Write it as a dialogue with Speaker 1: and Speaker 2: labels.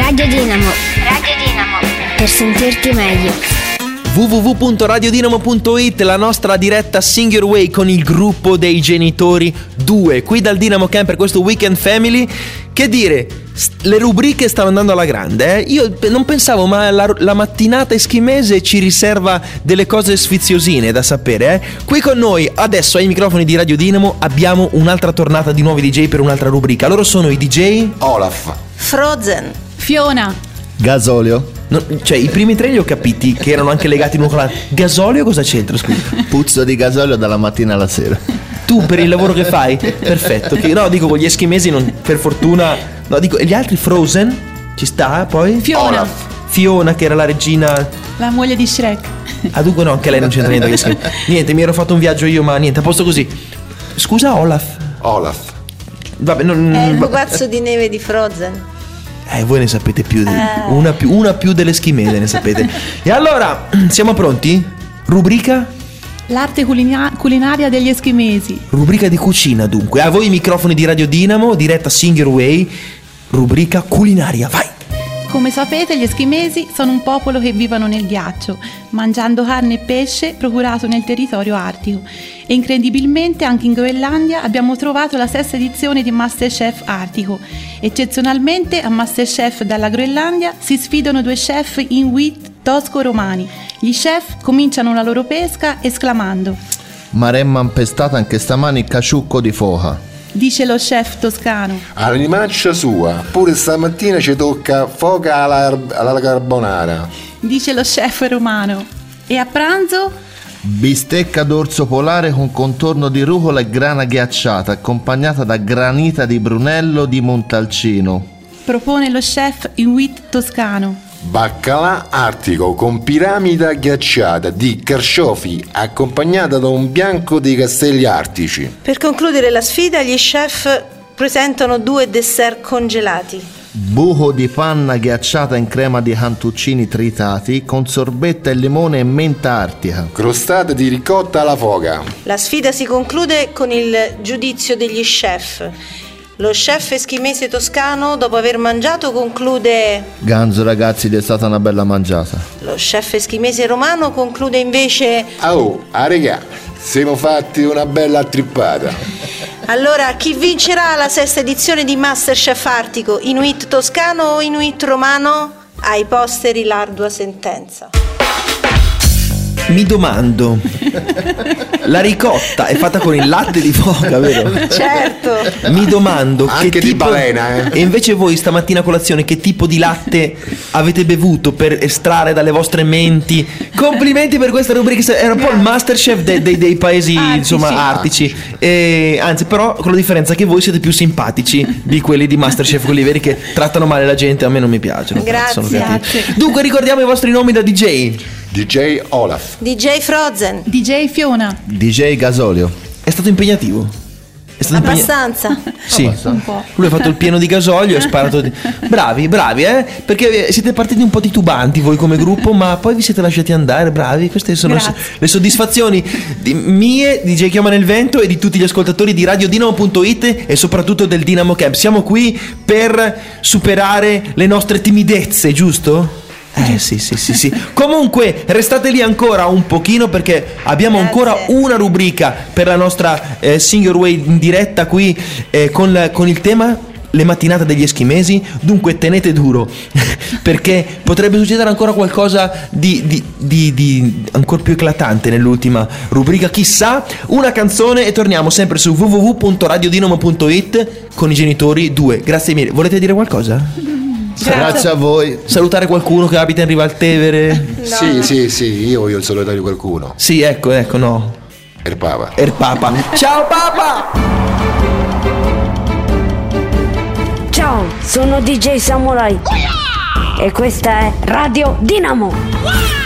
Speaker 1: Radio Dinamo. Per sentirti meglio.
Speaker 2: www.radiodinamo.it, la nostra diretta Sing Your Way con il gruppo dei genitori 2, qui dal Dinamo Camp per questo Weekend Family. Che dire, le rubriche stanno andando alla grande, Io non pensavo, ma la mattinata eschimese ci riserva delle cose sfiziosine da sapere, Qui con noi, adesso ai microfoni di Radio Dinamo, abbiamo un'altra tornata di nuovi DJ per un'altra rubrica. Loro sono i DJ
Speaker 3: Olaf,
Speaker 4: Frozen,
Speaker 5: Fiona,
Speaker 6: Gasolio.
Speaker 2: No, cioè i primi tre li ho capiti che erano anche legati l'uno con l'altro. Gasolio cosa c'entra, scusa?
Speaker 6: Puzzo di gasolio dalla mattina alla sera.
Speaker 2: Tu per il lavoro che fai? Perfetto. No, dico con gli eschimesi non, per fortuna. No, dico, e gli altri Frozen? Ci sta poi?
Speaker 5: Fiona,
Speaker 2: Fiona che era la regina.
Speaker 5: la moglie di Shrek.
Speaker 2: Ah, dunque no, anche lei non c'entra niente con gli eschimesi. Niente, mi ero fatto un viaggio io, ma niente, a posto così. Scusa, Olaf. Vabbè,
Speaker 4: è il pupazzo di neve di Frozen.
Speaker 2: Voi ne sapete più, una più dell'eschimese ne sapete. E allora, siamo pronti? Rubrica?
Speaker 5: L'arte culinaria degli eschimesi.
Speaker 2: Rubrica di cucina dunque. A voi i microfoni di Radio Dinamo, diretta Sing Your Way. Rubrica culinaria, vai!
Speaker 5: Come sapete, gli eschimesi sono un popolo che vivono nel ghiaccio, mangiando carne e pesce procurato nel territorio artico. E incredibilmente anche in Groenlandia abbiamo trovato la sesta edizione di Masterchef Artico. Eccezionalmente a Masterchef dalla Groenlandia si sfidano due chef inuit tosco-romani. Gli chef cominciano la loro pesca esclamando:
Speaker 6: Maremma impestata anche stamani caciucco di foca.
Speaker 5: Dice lo chef toscano.
Speaker 3: all'animaccia sua, pure stamattina ci tocca foca alla carbonara.
Speaker 5: Dice lo chef romano. E a pranzo?
Speaker 6: Bistecca d'orso polare con contorno di rucola e grana ghiacciata, accompagnata da granita di Brunello di Montalcino.
Speaker 5: Propone lo chef inuit toscano.
Speaker 3: Baccalà artico con piramida ghiacciata di carciofi accompagnata da un bianco dei castelli artici.
Speaker 4: Per concludere la sfida, gli chef presentano due dessert congelati.
Speaker 6: Buco di panna ghiacciata in crema di cantuccini tritati con sorbetta e limone e menta artica.
Speaker 3: Crostata di ricotta alla foca.
Speaker 4: La sfida si conclude con il giudizio degli chef. Lo chef eschimese toscano, dopo aver mangiato, conclude:
Speaker 6: Ganzo ragazzi, ed è stata una bella mangiata.
Speaker 4: Lo chef eschimese romano conclude invece:
Speaker 3: regà, siamo fatti una bella trippata.
Speaker 4: Allora, chi vincerà la sesta edizione di Masterchef Artico? Inuit toscano o Inuit romano? Ai posteri l'ardua sentenza.
Speaker 2: Mi domando, la ricotta è fatta con il latte di foca, vero?
Speaker 4: Certo.
Speaker 2: Mi domando
Speaker 3: anche
Speaker 2: che
Speaker 3: di
Speaker 2: tipo,
Speaker 3: balena,
Speaker 2: E invece voi stamattina a colazione che tipo di latte avete bevuto per estrarre dalle vostre menti? Complimenti per questa rubrica, era un po' il Masterchef dei paesi artici. Anzi, però con la differenza che voi siete più simpatici di quelli di Masterchef, quelli veri che trattano male la gente. A me non mi piacciono.
Speaker 4: Grazie.
Speaker 2: Dunque ricordiamo i vostri nomi da DJ.
Speaker 3: DJ Olaf,
Speaker 4: DJ Frozen,
Speaker 5: DJ Fiona,
Speaker 6: DJ Gasolio.
Speaker 2: È stato impegnativo?
Speaker 4: abbastanza.
Speaker 2: Sì,
Speaker 5: un po'.
Speaker 2: lui ha fatto il pieno di gasolio e ha sparato. Bravi, perché siete partiti un po' titubanti voi come gruppo, ma poi vi siete lasciati andare, bravi. Queste sono le soddisfazioni mie, di DJ Chioma nel Vento e di tutti gli ascoltatori di radiodinamo.it e soprattutto del Dinamo Camp. Siamo qui per superare le nostre timidezze, giusto? Sì. Comunque restate lì ancora un pochino perché abbiamo ancora una rubrica per la nostra Sing Your Way in diretta qui con il tema le mattinate degli eschimesi. Dunque tenete duro perché potrebbe succedere ancora qualcosa di ancora più eclatante nell'ultima rubrica, chissà. Una canzone e torniamo sempre su www.radiodinamo.it con i genitori 2. Grazie mille. Volete dire qualcosa?
Speaker 6: Grazie a voi.
Speaker 2: Salutare qualcuno che abita in Riva al Tevere?
Speaker 3: No. Sì, io voglio salutare qualcuno.
Speaker 2: Sì, ecco, no.
Speaker 3: Er Papa.
Speaker 2: Ciao Papa!
Speaker 1: Ciao, sono DJ Samurai. E questa è Radio Dinamo.